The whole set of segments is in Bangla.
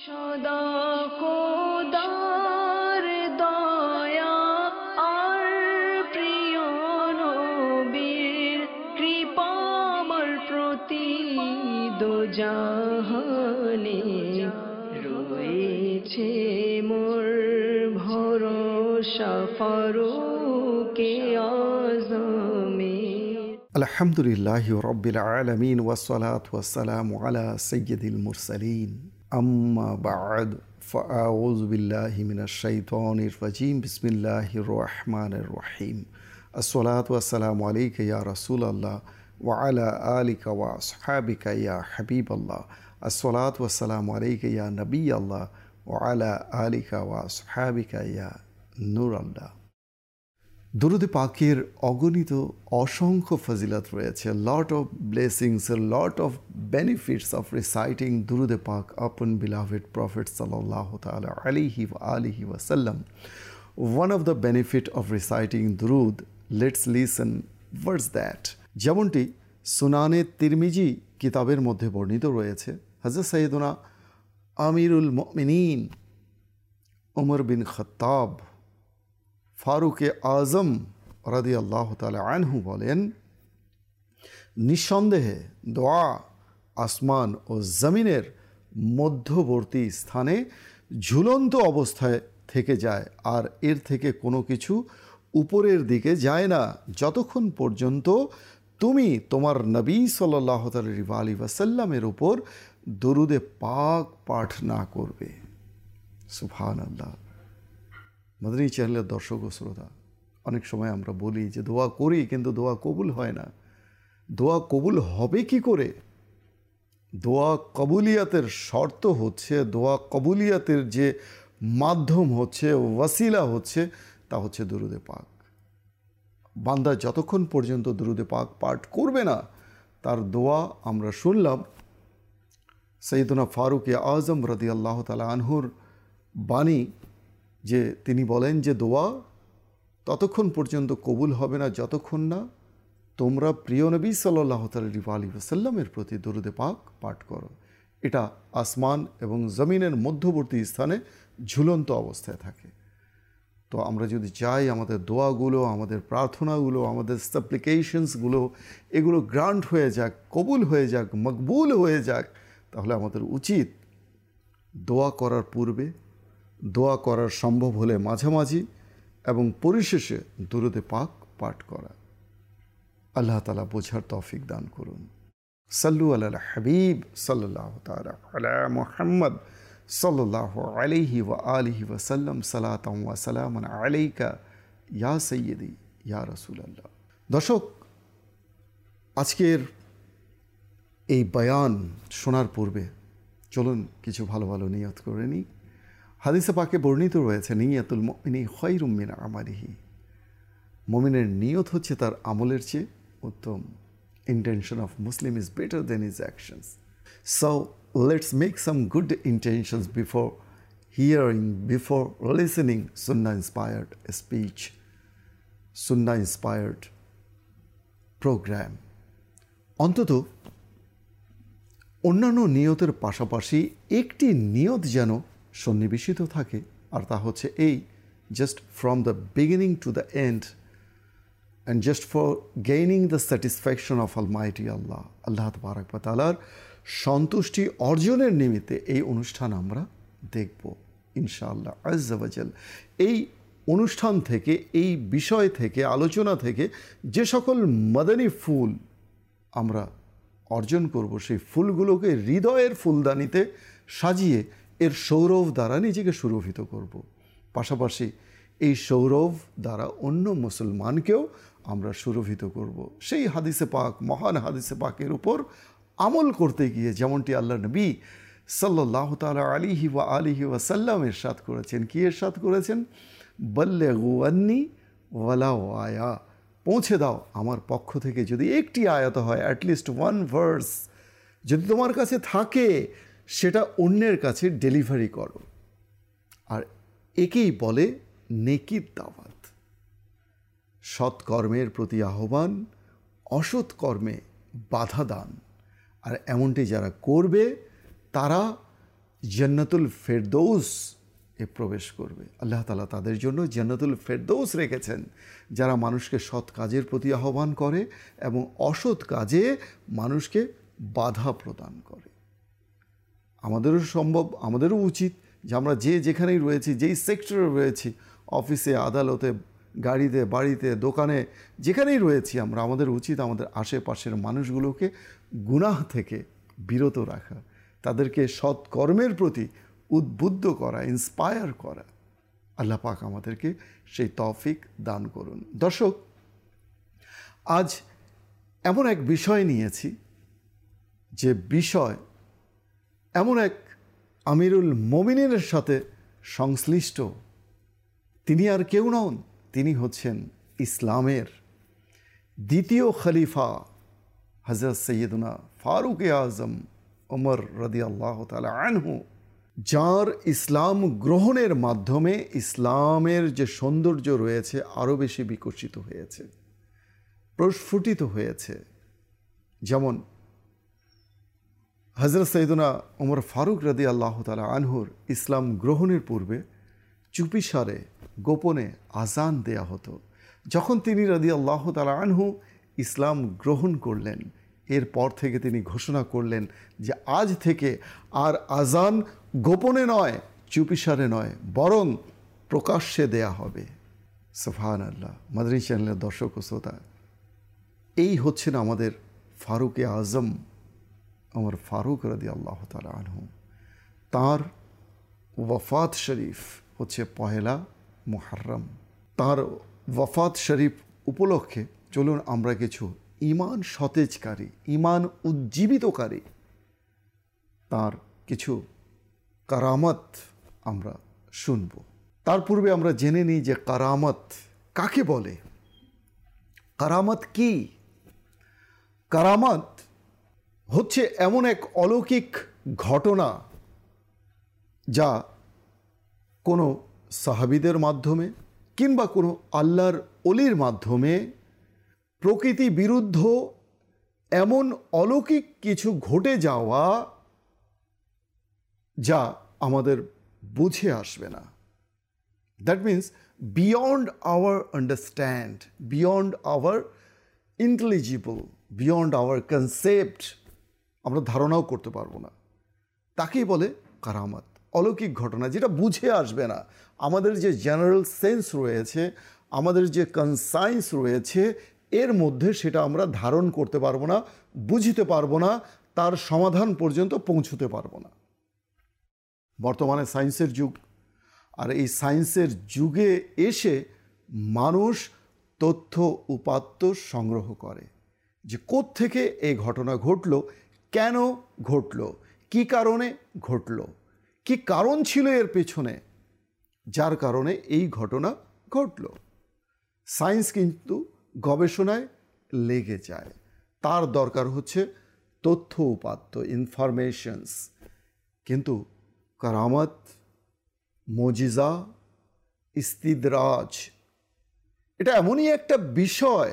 সদা খোদার দয়া আর প্রিয় নবীর কৃপা আমার প্রতি দোজাহানে রয়েছে মোর ভরসা ফারুকে আজমে। আলহামদুলিল্লাহি রাব্বিল আলামিন ওয়াসসালাতু ওয়াসসালামু আলা সাইয়্যিদিল মুরসালিন আম্মা বা'দ ফাআউযু বিল্লাহি মিনাশ শাইতানির রাজীম বিসমিল্লাহির রহমানির রহিম। আসসালাতু ওয়াসসালামু আলাইকা ইয়া রাসূলাল্লাহ ওয়া আলা আলিকা ওয়া আসহাবিকা ইয়া হাবিবাল্লাহ। আসসালাতু ওয়াসসালামু আলাইকা ইয়া নবিয়াল্লাহ ওয়া আলা আলিকা ওয়া আসহাবিকা ইয়া নূরাল্লাহ। দুরুদে পাকের অগণিত অসংখ্য ফজিলত রয়েছে, lot of blessings, lot of benefits of reciting দুরুদে পাক upon beloved Prophet sallallahu ta'ala alayhi wa sallam. One of the benefit of reciting durud, let's listen, what's that? যেমনটি সুনানে তিরমিজি কিতাবের মধ্যে বর্ণিত রয়েছে, হযরত সাইয়েদুনা আমিরুল মুমিনিন উমর বিন খাত্তাব ফারুকে আজম রাদিয়াল্লাহু তাআলা আনহু বলেন, নিঃসন্দেহে দোয়া আসমান ও জমিনের মধ্যবর্তী স্থানে ঝুলন্ত অবস্থায় থেকে যায়, আর এর থেকে কোনো কিছু উপরের দিকে যায় না যতক্ষণ পর্যন্ত তুমি তোমার নবী সাল্লাল্লাহু আলাইহি ওয়াসাল্লামের উপর দরুদে পাক পাঠ না করবে। সুবহানাল্লাহ। মাদানী চ্যানেলের দর্শক ও শ্রোতা, অনেক সময় আমরা বলি যে দোয়া করি কিন্তু দোয়া কবুল হয় না। দোয়া কবুল হবে কি করে? দোয়া কবুলিয়াতের শর্ত হচ্ছে, দোয়া কবুলিয়াতের যে মাধ্যম হচ্ছে, ওয়াসিলা হচ্ছে, তা হচ্ছে দুরুদে পাক। বান্দা যতক্ষণ পর্যন্ত দুরুদে পাক পাঠ করবে না, তার দোয়া আমরা শুনলাম সাইয়েদুনা ফারুকে আজম রাদিয়াল্লাহু তাআলা আনহুর বাণী, যে তিনি বলেন যে দোয়া ততক্ষণ পর্যন্ত কবুল হবে না যতক্ষণ না তোমরা প্রিয় নবী সাল্লাল্লাহু আলাইহি ওয়াসাল্লামের প্রতি দরুদে পাক পাঠ করো। এটা আসমান এবং জমিনের মধ্যবর্তী স্থানে ঝুলন্ত অবস্থায় থাকে। তো আমরা যদি চাই আমাদের দোয়াগুলো, আমাদের প্রার্থনাগুলো, আমাদের সাপ্লিকেশনসগুলো এগুলো গ্রান্ট হয়ে যাক, কবুল হয়ে যাক, মকবুল হয়ে যাক, তাহলে আমাদের উচিত দোয়া করার পূর্বে, দোয়া করার সম্ভব হলে মাঝামাঝি, এবং পরিশেষে দুরুদে পাক পাঠ করা। আল্লাহ তাআলা বোঝার তৌফিক দান করুন। সাল্লু আলাল হাবিব সাল্লাল্লাহু তাআলা আলা মুহাম্মদ সাল্লাল্লাহু আলাইহি ওয়া আলিহি ওয়া সাল্লাম সালাতাম ওয়া সালামান আলাইকা ইয়া সাইয়্যিদি ইয়া রাসূলুল্লাহ। দর্শক, আজকের এই বয়ান শোনার পূর্বে চলুন কিছু ভালো ভালো নিয়ত করে নিই। হাদিসে পাকে বর্ণিত রয়েছে, নিয়াতুল মুমিনি খায়রুম মিন আমালিহি। মুমিনের নিয়ত হচ্ছে তার আমলের চেয়ে উত্তম। Intention of Muslim is better than his actions. So let's make some good intentions before hearing, before listening সুন্নাহ ইন্সপায়ার্ড স্পিচ, সুন্নাহ ইন্সপায়ার্ড প্রোগ্রাম। অন্তত অন্যান্য নিয়তের পাশাপাশি একটি নিয়ত যেন সন্নিবেশিত থাকে, আর তা হচ্ছে এই, just from the beginning to the end and just for gaining the satisfaction of almighty Allah, আল্লাহ তাবারক ওয়া তাআলার সন্তুষ্টি অর্জনের নিমিত্তে এই অনুষ্ঠান আমরা দেখব ইনশাআল্লাহ আযজা ওয়া জাল। এই অনুষ্ঠান থেকে, এই বিষয় থেকে, আলোচনা থেকে যে সকল মাদানী ফুল আমরা অর্জন করব, সেই ফুলগুলোকে হৃদয়ের ফুলদানিতে সাজিয়ে এর সৌরভ দ্বারা নিজেকে সুরভিত করব। পাশাপাশি এই সৌরভ দ্বারা অন্য মুসলমানকেও আমরা সুরভিত করব। সেই হাদিসে পাক, মহান হাদিসে পাকের উপর আমল করতে গিয়ে যেমনটি আল্লাহ নবী সাল্লাল্লাহু তাআলা আলাইহি ওয়া আলিহি ওয়া সাল্লাম ইরশাদ করেছেন। কি ইরশাদ করেছেন? বাল্লিগু আন্নি ওয়ালাউ আয়া, পৌঁছে দাও আমার পক্ষ থেকে যদি একটি আয়াত হয়, অ্যাটলিস্ট ওয়ান ভার্স যদি তোমার কাছে থাকে, সেটা অন্যের কাছে ডেলিভারি করো। আর একেই বলে নেকির দাওয়াত। সৎকর্মের প্রতি আহ্বান, অসৎ কর্মে বাধা দান। আর এমনটি যারা করবে তারা জান্নাতুল ফেরদৌস এ প্রবেশ করবে। আল্লাহ তাআলা তাদের জন্য জান্নাতুল ফেরদৌস রেখেছেন, যারা মানুষকে সৎ কাজের প্রতি আহ্বান করে এবং অসৎ কাজে মানুষকে বাধা প্রদান করে। আমাদেরও উচিত যে আমরা যেখানেই রয়েছি, যেই সেক্টরে রয়েছি, অফিসে, আদালতে, গাড়িতে, বাড়িতে, দোকানে, যেখানেই রয়েছি আমরা, আমাদের উচিত আমাদের আশেপাশের মানুষগুলোকে গুনাহ থেকে বিরত রাখা, তাদেরকে সৎ কর্মের প্রতি উদ্বুদ্ধ করা, ইন্সপায়ার করা। আল্লাহ পাক আমাদেরকে সেই তৌফিক দান করুন। দর্শক, আজ এমন এক বিষয় নিয়েছি যে বিষয় এমন এক আমিরুল মোমিনিনের সাথে সংশ্লিষ্ট। তিনি আর কেউ নন, তিনি হচ্ছেন ইসলামের দ্বিতীয় খলিফা হযরত সৈয়দনা ফারুক আজম ওমর রাদিয়াল্লাহু তাআলা আনহু, যার ইসলাম গ্রহণের মাধ্যমে ইসলামের যে সৌন্দর্য রয়েছে আরও বেশি বিকশিত হয়েছে, প্রস্ফুটিত হয়েছে। যেমন হযরত সৈয়দনা ওমর ফারুক রাদিয়াল্লাহু তাআলা আনহুর ইসলাম গ্রহণের পূর্বে চুপিসারে গোপনে আজান দেয়া হতো। যখন তিনি রাদিয়াল্লাহু তাআলা আনহু ইসলাম গ্রহণ করলেন, এরপর থেকে তিনি ঘোষণা করলেন যে আজ থেকে আর আজান গোপনে নয়, চুপিসারে নয়, বরং প্রকাশ্যে দেয়া হবে। সুবহানাল্লাহ। মাদানী চ্যানেলের দর্শক ও শ্রোতা, এই হচ্ছেন আমাদের ফারুক আজম ওমর ফারুক রাদিয়াল্লাহু তাআলা আনহু। তাঁর ওয়াফাত শরীফ হচ্ছে 1 মুহররম। তাঁর ওয়াফাত শরীফ উপলক্ষে চলুন আমরা কিছু ঈমান সতেজকারী, ঈমান উজ্জীবিতকারী তাঁর কিছু কারামত আমরা শুনব। তার পূর্বে আমরা জেনে নিই যে কারামত কাকে বলে, কারামত কি? কারামত হচ্ছে এমন এক অলৌকিক ঘটনা যা কোনো সাহাবীদের মাধ্যমে কিংবা কোনো আল্লাহর ওলির মাধ্যমে প্রকৃতি বিরুদ্ধ এমন অলৌকিক কিছু ঘটে যাওয়া যা আমাদের বুঝে আসবে না। That means beyond our understand, beyond our intelligible, beyond our concept, আমরা ধারণাও করতে পারবো না। তাকেই বলে কারামত, অলৌকিক ঘটনা যেটা বুঝে আসবে না। আমাদের যে জেনারেল সেন্স রয়েছে, আমাদের যে কনসাইন্স রয়েছে, এর মধ্যে সেটা আমরা ধারণ করতে পারবো না, বুঝতে পারবো না, তার সমাধান পর্যন্ত পৌঁছতে পারবো না। বর্তমানে সায়েন্সের যুগ, আর এই সায়েন্সের যুগে এসে মানুষ তথ্য উপাত্ত সংগ্রহ করে যে কোত্থেকে এই ঘটনা ঘটলো, কেন ঘটলো, কি কারণে ঘটলো, কি কারণ ছিল এর পেছনে যার কারণে এই ঘটনা ঘটলো। সায়েন্স কিন্তু গবেষণায় লেগে যায়, তার দরকার হচ্ছে তথ্য উপাত্ত, ইনফরমেশনস। কিন্তু কারামত, মুজিজা, ইস্তিদরাজ এটা এমনই একটা বিষয়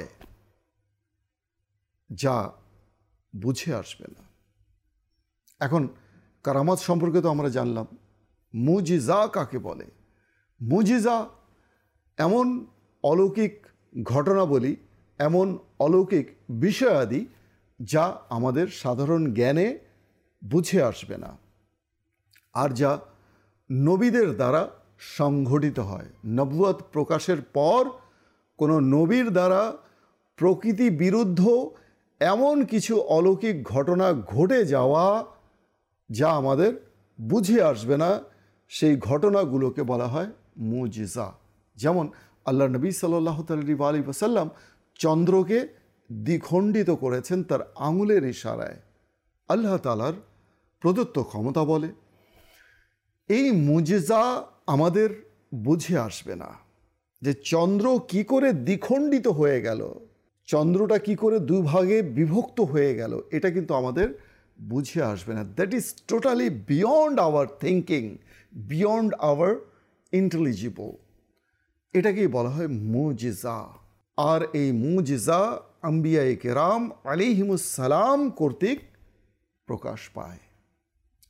যা বুঝে আসবে না। এখন কারামত সম্পর্কে তো আমরা জানলাম, মুজিজা কাকে বলে? মুজিজা এমন অলৌকিক ঘটনাবলী, এমন অলৌকিক বিষয়াদি যা আমাদের সাধারণ জ্ঞানে বুঝে আসবে না, আর যা নবীদের দ্বারা সংঘটিত হয়। নবুয়ত প্রকাশের পর কোনো নবীর দ্বারা প্রকৃতি বিরুদ্ধ এমন কিছু অলৌকিক ঘটনা ঘটে যাওয়া যা আমাদের বুঝে আসবে না, সেই ঘটনাগুলোকে বলা হয় মুজিজা। যেমন আল্লাহ নবী সাল্লাল্লাহু আলাইহি ওয়াসাল্লাম চন্দ্রকে দ্বিখণ্ডিত করেছেন তার আঙুলের ইশারায়, আল্লাহ তাআলার প্রদত্ত ক্ষমতা বলে। এই মুজিজা আমাদের বুঝে আসবে না যে চন্দ্র কি করে দ্বিখণ্ডিত হয়ে গেল, চন্দ্রটা কি করে দুভাগে বিভক্ত হয়ে গেল, এটা কিন্তু আমাদের বুঝে আসবে না। That is totally beyond our thinking, beyond our intelligible. এটাকেই বলা হয় মুজিজা। আর এই মুজিজা আম্বিয়ায়ে কেরাম আলাইহিমুস সালাম কর্তৃক প্রকাশ পায়।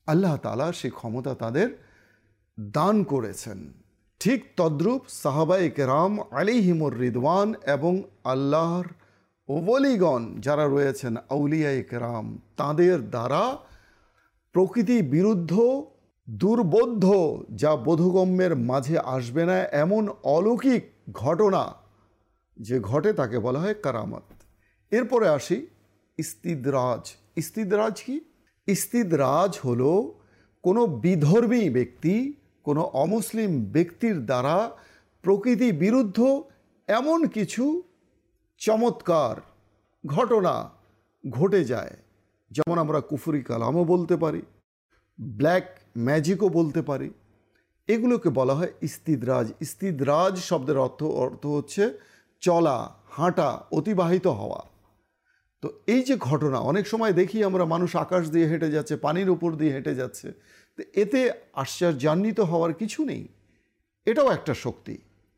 আল্লাহ তাআলা সেই ক্ষমতা তাদের দান করেছেন। ঠিক তদ্রূপ সাহাবায়ে কেরাম আলাইহিমুর রিদওয়ান এবং আল্লাহর ওলিগণ যারা রয়েছেন আউলিয়ায়ে কেরাম, তাদের দ্বারা প্রকৃতি বিরুদ্ধ দুর্বোধ্য, যা বোধগম্যের মাঝে আসবে না এমন অলৌকিক ঘটনা যে ঘটে তাকে বলা হয় কারামত। এরপরে আসি ইস্তিদরাজ। ইস্তিদরাজ কি? ইস্তিদরাজ হলো কোনো বিধর্মী ব্যক্তি, কোনো অমুসলিম ব্যক্তির দ্বারা প্রকৃতি বিরুদ্ধ এমন কিছু চমৎকার ঘটনা ঘটে যায়, যেমন আমরা কুফরি কালামও বলতে পারি, ব্ল্যাক ম্যাজিকও বলতে পারি। এগুলোকে বলা হয় ইস্তিদরাজ। ইস্তিদরাজ শব্দের অর্থ হচ্ছে চলা, হাঁটা, অতিবাহিত হওয়া। তো এই যে ঘটনা, অনেক সময় দেখি আমরা মানুষ আকাশ দিয়ে হেঁটে যাচ্ছে, পানির উপর দিয়ে হেঁটে যাচ্ছে, তো এতে আশ্চর্যান্বিত হওয়ার কিছু নেই, এটাও একটা শক্তি।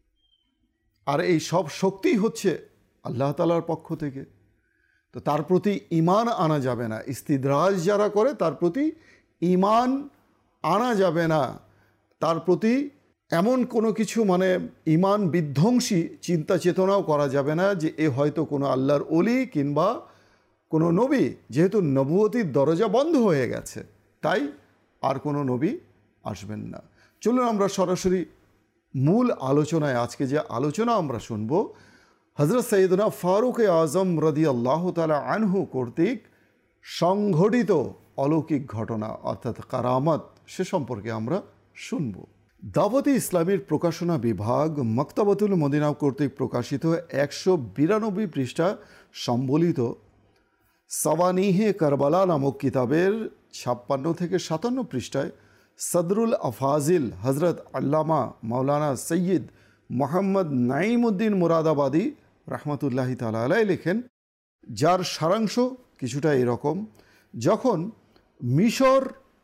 আর এই সব শক্তি হচ্ছে আল্লাহ তাআলার পক্ষ থেকে। তো তার প্রতি ঈমান আনা যাবে না। ইস্তিদরাজ যারা করে তার প্রতি ঈমান আনা যাবে না, তার প্রতি এমন কোনো কিছু মানে ঈমান বিধ্বংসী চিন্তা চেতনাও করা যাবে না যে এ হয়তো কোনো আল্লাহর ওলি কিংবা কোনো নবী, যেহেতু নবুয়তির দরজা বন্ধ হয়ে গেছে, তাই আর কোনো নবী আসবেন না। চলুন আমরা সরাসরি মূল আলোচনায়, আজকে যে আলোচনা আমরা শুনব হযরত সৈয়দনা ফারুক আজম রাদিয়াল্লাহু তাআলা আনহু কর্তৃক সংঘটিত অলৌকিক ঘটনা অর্থাৎ কারামত, সে সম্পর্কে আমরা শুনব। দাওয়াতে ইসলামীর প্রকাশনা বিভাগ মক্তবাতুল মদিনা কর্তৃক প্রকাশিত 192 পৃষ্ঠা সম্বলিত সাওয়ানিহে কারবালা নামক কিতাবের 56 থেকে 57 পৃষ্ঠায় সদরুল আফাজিল হজরত আল্লামা মাওলানা সৈয়দ মোহাম্মদ নাঈমউদ্দিন মুরাদাবাদী রহমতুল্লাহি তাআলা আলাইহি লেখেন, যার সারাংশ কিছুটা এরকম: যখন মিশর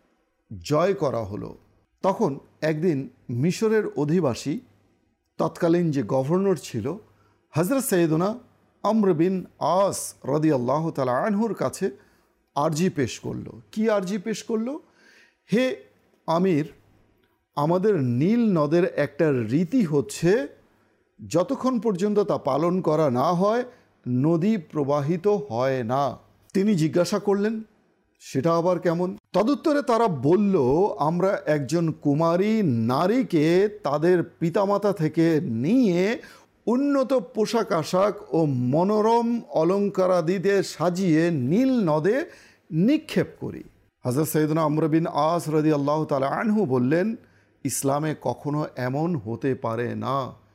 জয় করা হলো, তখন একদিন মিশরের অধিবাসী, তৎকালীন যে গভর্নর ছিল, হজরত সৈয়দনা আমর বিন আস রাদিয়াল্লাহু তাআলা আনহুর কাছে আরজি পেশ করলো। কি আরজি পেশ করলো? হে আমির, আমাদের নীল নদের একটা রীতি হচ্ছে, যতক্ষণ পর্যন্ত তা পালন করা না হয় নদী প্রবাহিত হয় না। তিনি জিজ্ঞাসা করলেন, সেটা আবার কেমন? তদুত্তরে তারা বলল, আমরা একজন কুমারী নারীকে তাদের পিতামাতা থেকে নিয়ে উন্নত পোশাক আশাক ও মনোরম অলঙ্কারাদিতে সাজিয়ে নীল নদে নিক্ষেপ করি। হযরত সৈয়দনা আমর বিন আস রাদিয়াল্লাহু তাআলা আনহু বললেন, ইসলামে কখনো এমন হতে পারে না।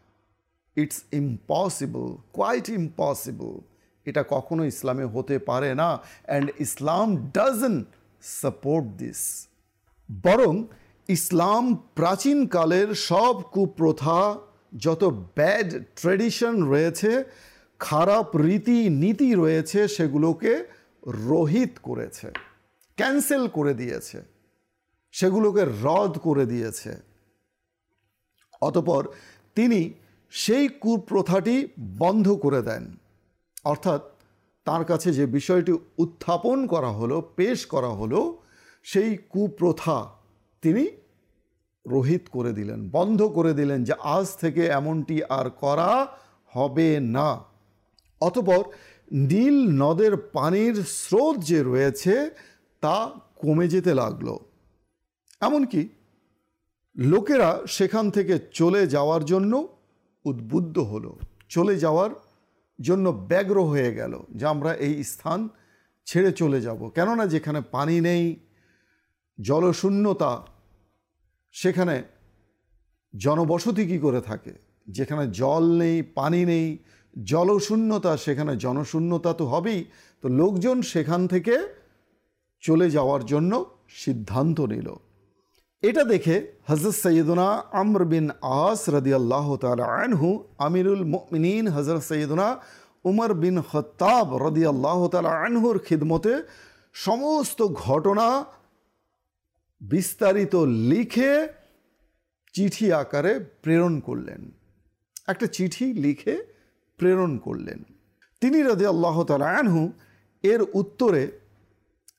It's impossible, quite impossible. এটা কখনো ইসলামে হতে পারে না, and Islam doesn't support this. বরং ইসলাম প্রাচীনকালের সব কুপ্রথা, যত ব্যাড ট্রেডিশন রয়েছে, খারাপ রীতি নীতি রয়েছে, সেগুলোকে রহিত করেছে, ক্যান্সেল করে দিয়েছে, সেগুলোকে রদ করে দিয়েছে। অতঃপর তিনি সেই কুপ্রথাটি বন্ধ করে দেন, অর্থাৎ তার কাছে যে বিষয়টি উত্থাপন করা হলো, পেশ করা হলো, সেই কুপ্রথা তিনি রহিত করে দিলেন, বন্ধ করে দিলেন, যে আজ থেকে এমনটি আর করা হবে না। অতঃপর নীল নদের পানির স্রোত যে রয়েছে তা কমে যেতে লাগলো। এমনকি লোকেরা সেখান থেকে চলে যাওয়ার জন্য উদ্বুদ্ধ হলো, চলে যাওয়ার জন্য ব্যগ্র হয়ে গেল যে আমরা এই স্থান ছেড়ে চলে যাব। কেননা যেখানে পানি নেই, জলশূন্যতা, সেখানে জনবসতি কী করে থাকে? যেখানে জল নেই, পানি নেই, জলশূন্যতা, সেখানে জনশূন্যতা তো হবেই। তো লোকজন সেখান থেকে চলে যাওয়ার জন্য সিদ্ধান্ত নিল। এটা দেখে হযরত সৈয়দনা আমর বিন আস রাদিয়াল্লাহু তাআলা আনহু আমিরুল মুমিনিন হযরত সৈয়দনা উমর বিন খাত্তাব রাদিয়াল্লাহু তাআলা আনহুর খিদমতে সমস্ত ঘটনা বিস্তারিত লিখে চিঠি আকারে প্রেরণ করলেন। একটা চিঠি লিখে প্রেরণ করলেন। তিনি রাদিয়াল্লাহু তাআলা আনহু এর উত্তরে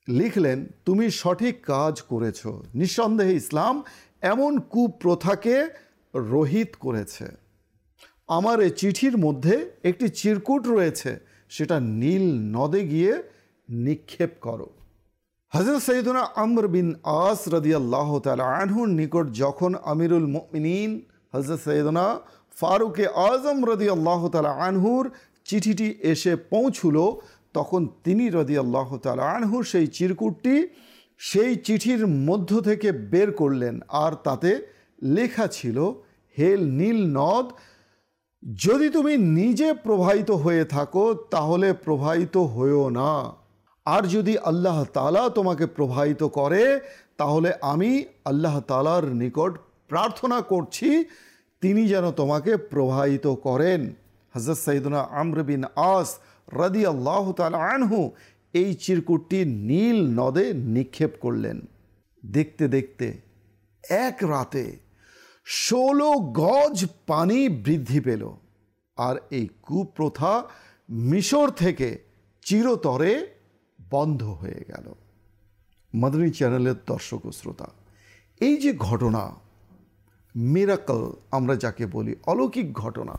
লিখলেন, তুমি সঠিক কাজ করেছ। নিঃসন্দেহে ইসলাম এমন কুপ্রথাকে রহিত করেছে। আমার এই চিঠির মধ্যে একটি চিরকুট রয়েছে, সেটা নীল নদে গিয়ে নিক্ষেপ করো। হযরত সৈয়দনা আমর বিন আস রাদিয়াল্লাহু তাআলা আনহুর নিকট যখন আমিরুল মুমিনিন হযরত সৈয়দনা ফারুক আজম রাদিয়াল্লাহু তাআলা আনহুর চিঠিটি এসে পৌঁছলো, তখন তিনি রাদিয়াল্লাহু তাআলা আনহুর সেই চিরকুটটি সেই চিঠির মধ্য থেকে বের করলেন, আর তাতে লেখা ছিল, হে নীল নদ, যদি তুমি নিজে প্রবাহিত হয়ে থাকো তাহলে প্রবাহিত হয়েও না, আর যদি আল্লাহ তাআলা তোমাকে প্রবাহিত করে তাহলে আমি আল্লাহ তাআলার নিকট প্রার্থনা করছি তিনি যেন তোমাকে প্রবাহিত করেন। হযরত সাইয়েদনা আমর বিন আস রাদিয়াল্লাহু তাআলা আনহু এই চিরকুটটি নীল নদে নিক্ষেপ করলেন। দেখতে দেখতে এক রাতে 16 গজ পানি বৃদ্ধি পেল, আর এই কুপ্রথা মিশর থেকে চিরতরে বন্ধ হয়ে গেল। মাদানী চ্যানেলের দর্শক ও শ্রোতা, এই যে ঘটনা, মিরাকল আমরা যাকে বলি, অলৌকিক ঘটনা,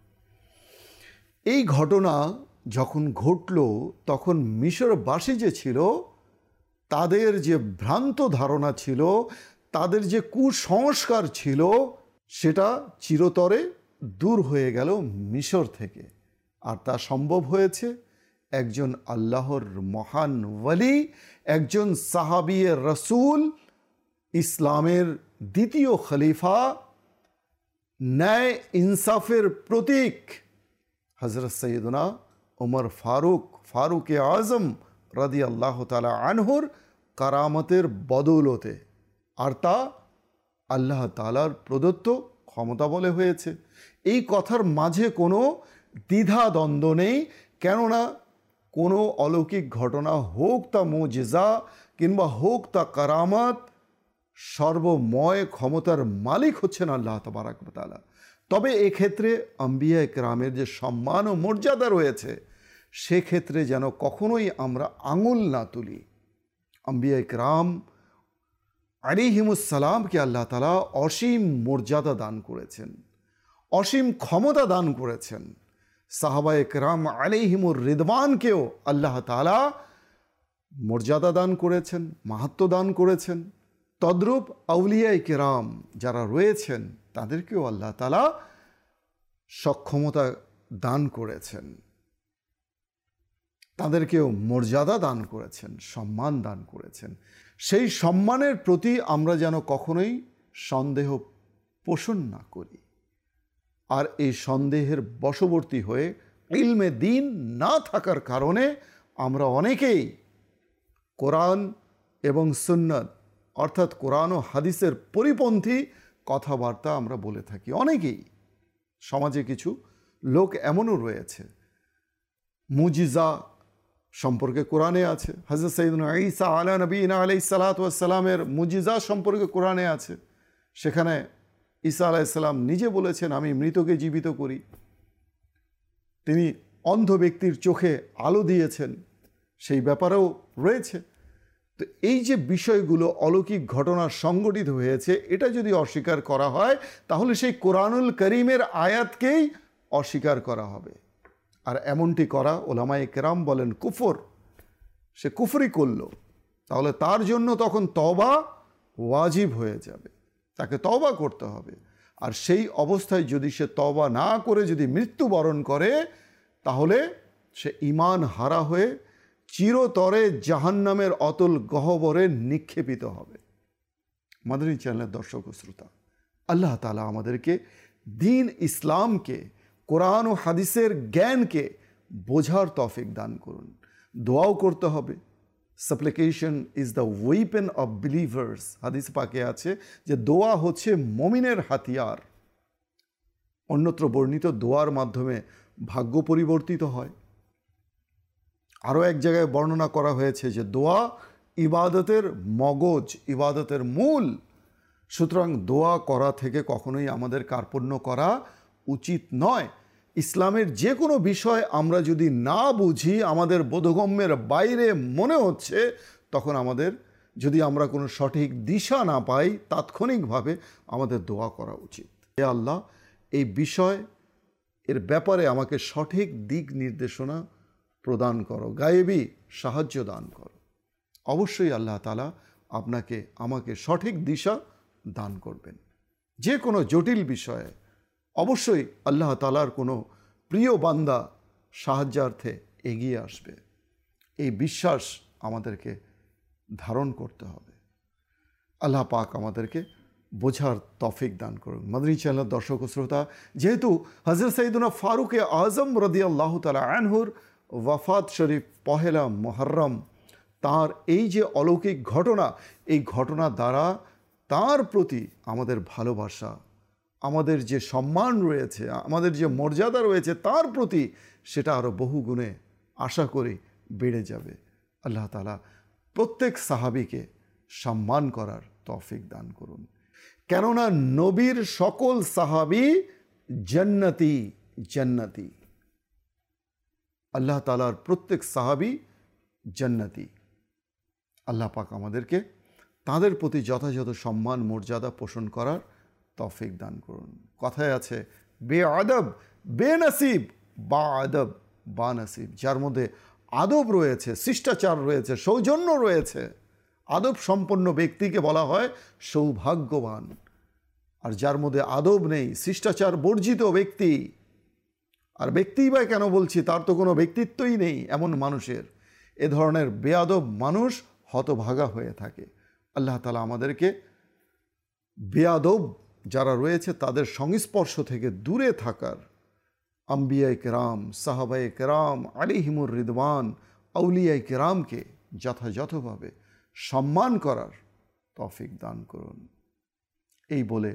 এই ঘটনা যখন ঘটল তখন মিশরবাসী যে ছিল তাদের যে ভ্রান্ত ধারণা ছিল, তাদের যে কুসংস্কার ছিল, সেটা চিরতরে দূর হয়ে গেল মিশর থেকে। আর তা সম্ভব হয়েছে একজন আল্লাহর মহান ওয়ালি, একজন সাহাবিয়ে রসুল, ইসলামের দ্বিতীয় খলিফা, ন্যায় ইনসাফের প্রতীক হযরত সৈয়দনা ওমর ফারুক আজম রাদিয়াল্লাহু তাআলা আনহুর কারামতের বদৌলতে। আর তা আল্লাহ তাআলার প্রদত্ত ক্ষমতা বলে হয়েছে। এই কথার মাঝে কোনো দ্বিধাদ্বন্দ্ব নেই, কেননা কোনো অলৌকিক ঘটনা হোক তা মুজিজা কিংবা হোক তা কারামত, সর্বময় ক্ষমতার মালিক হচ্ছেন আল্লাহ তাবারাক ওয়া তাআলা। তবে এক্ষেত্রে আম্বিয়া ইকরামের যে সম্মান ও মর্যাদা রয়েছে, সেক্ষেত্রে যেন কখনোই আমরা আঙুল না তুলি। আম্বিয়া ইকরাম আলাইহিমুসসালামকে আল্লাহ তাআলা অসীম মর্যাদা দান করেছেন, অসীম ক্ষমতা দান করেছেন। সাহাবা ইকরাম আলাইহিমুর রিদওয়ানকেও আল্লাহ তাআলা মর্যাদা দান করেছেন, মাহাত্ম্য দান করেছেন। তদ্রূপ আউলিয়া ইকরাম যারা রয়েছেন তাদেরকেও আল্লাহ তাআলা সক্ষমতা দান করেছেন, তাদেরকেও মর্যাদা দান করেছেন, সম্মান দান করেছেন। সেই সম্মানের প্রতি আমরা যেন কখনোই সন্দেহ পোষণ না করি, আর এই সন্দেহের বশবর্তী হয়ে ইলমে দ্বীন না থাকার কারণে আমরা অনেকেই কোরআন এবং সুন্নাত অর্থাৎ কোরআন ও হাদিসের পরিপন্থী কথাবার্তা আমরা বলে থাকি। অনেকেই সমাজে কিছু লোক এমনও রয়েছে, মুজিজা সম্পর্কে কোরআনে আছে, হযরত সাইয়েদনা ঈসা আলা নবীনা আলাইহিস সালাতু ওয়াস সালামের মুজিজা সম্পর্কে কোরআনে আছে। সেখানে ঈসা আলাইহিস সালাম নিজে বলেছেন, আমি মৃতকে জীবিত করি। তিনি অন্ধ ব্যক্তির চোখে আলো দিয়েছেন, সেই ব্যাপারেও রয়েছে। তো এই যে বিষয়গুলো অলৌকিক ঘটনা সংঘটিত হয়েছে, এটা যদি অস্বীকার করা হয় তাহলে সেই কোরআনুল করিমের আয়াতকেই অস্বীকার করা হবে। আর এমনটি করা ওলামায়ে কেরাম বলেন কুফর, সে কুফরি করল, তাহলে তার জন্য তখন তওবা ওয়াজিব হয়ে যাবে, তাকে তওবা করতে হবে। আর সেই অবস্থায় যদি সে তওবা না করে যদি মৃত্যুবরণ করে, তাহলে সে ঈমান হারা হয়ে চিরতরে জাহান্নামের অতল গহ্বরে নিক্ষেপিত হবে। মাদানী চ্যানেলের দর্শক ও শ্রোতা, আল্লাহ তাআলা আমাদেরকে দ্বীন ইসলামকে, কোরআন ও হাদিসের জ্ঞানকে বোঝার তৌফিক দান করুন। দোয়াও করতে হবে। Supplication is the weapon of believers, হাদিস পাকে আছে যে দোয়া হচ্ছে মুমিনের হাতিয়ার। অন্যত্র বর্ণিত দোয়ার মাধ্যমে ভাগ্য পরিবর্তিত হয়। আরও এক জায়গায় বর্ণনা করা হয়েছে যে দোয়া ইবাদতের মগজ, ইবাদতের মূল। সুতরাং দোয়া করা থেকে কখনোই আমাদের কার্পণ্য করা উচিত নয়। ইসলামের যে কোনো বিষয় আমরা যদি না বুঝি, আমাদের বোধগম্যের বাইরে মনে হচ্ছে, তখন আমাদের যদি আমরা কোনো সঠিক দিশা না পাই তাৎক্ষণিকভাবে আমাদের দোয়া করা উচিত, হে আল্লাহ এই বিষয় এর ব্যাপারে আমাকে সঠিক দিক নির্দেশনা প্রদান করো, গায়েবী সাহায্য দান করো। অবশ্যই আল্লাহ তাআলা আপনাকে আমাকে সঠিক দিশা দান করবেন। যে কোনো জটিল বিষয়ে অবশ্যই আল্লাহ তাআলার কোনো প্রিয় বান্দা সাহায্যার্থে এগিয়ে আসবে, এই বিশ্বাস আমাদেরকে ধারণ করতে হবে। আল্লাহ পাক আমাদেরকে বোঝার তৌফিক দান করুন। মাদানী চ্যানেলের দর্শক ও শ্রোতা, যেহেতু হযরত সৈয়দনা ফারুক আজম রাদিয়াল্লাহু তাআলা আনহুর ওয়াফাত শরীফ পহেলা মুহররম, তার এই যে অলৌকিক ঘটনা, এই ঘটনা দ্বারা তার প্রতি আমাদের ভালোবাসা, আমাদের যে সম্মান রয়েছে, আমাদের যে মর্যাদা রয়েছে তার প্রতি, সেটা আরও বহু গুণে আশা করি বেড়ে যাবে। আল্লাহ তাআলা প্রত্যেক সাহাবীকে সম্মান করার তৌফিক দান করুন, কেননা নবীর সকল সাহাবী জান্নাতি জান্নাতি। আল্লাহ তাআলার প্রত্যেক সাহাবী জান্নাতি। আল্লাহ পাক আমাদেরকে তাদের প্রতি যথাযথ সম্মান মর্যাদা পোষণ করার তৌফিক দান করুন। কথায় আছে বেআদব বেনসিব বা আদব বা নসিব, যার মধ্যে আদব রয়েছে, শিষ্টাচার রয়েছে, সৌজন্য রয়েছে, আদব সম্পন্ন ব্যক্তিকে বলা হয় সৌভাগ্যবান। আর যার মধ্যে আদব নেই, শিষ্টাচার বর্জিত ব্যক্তি, আর ব্যক্তিই বা কেন বলছি, তার তো কোনো ব্যক্তিত্বই নেই এমন মানুষের, এ ধরনের বেয়াদব মানুষ হতভাগা হয়ে থাকে। আল্লাহ তাআলা আমাদেরকে বেয়াদব যারা রয়েছে তাদের সংস্পর্শ থেকে দূরে থাকার, আম্বিয়ায়ে কেরাম, সাহাবায়ে কেরাম আলাইহিমুর রিদওয়ান, আউলিয়ায়ে কেরামকে যথাযথভাবে সম্মান করার তৌফিক দান করুন। এই বলে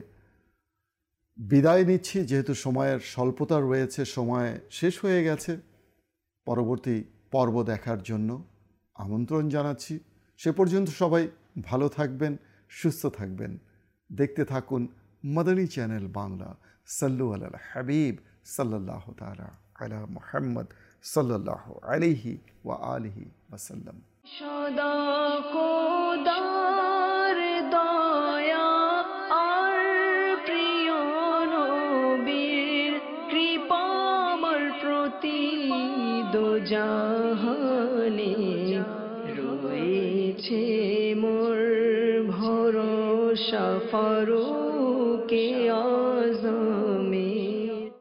বিদায় নিচ্ছি, যেহেতু সময়ের স্বল্পতা রয়েছে, সময় শেষ হয়ে গেছে। পরবর্তী পর্ব দেখার জন্য আমন্ত্রণ জানাচ্ছি। সে পর্যন্ত সবাই ভালো থাকবেন, সুস্থ থাকবেন। দেখতে থাকুন মাদানী চ্যানেল বাংলা। সাল্লু আলাল হাবিব সাল্লাল্লাহু তাআলা আলা মুহাম্মদ সাল্লাল্লাহু আলাইহি ওয়া আলিহি ওয়াসাল্লাম। সদা খোদার দয়া আর প্রিয় নবীর কৃপা আমার প্রতি দোজাহানে রয়েছে মোর ভরসা ফারুকে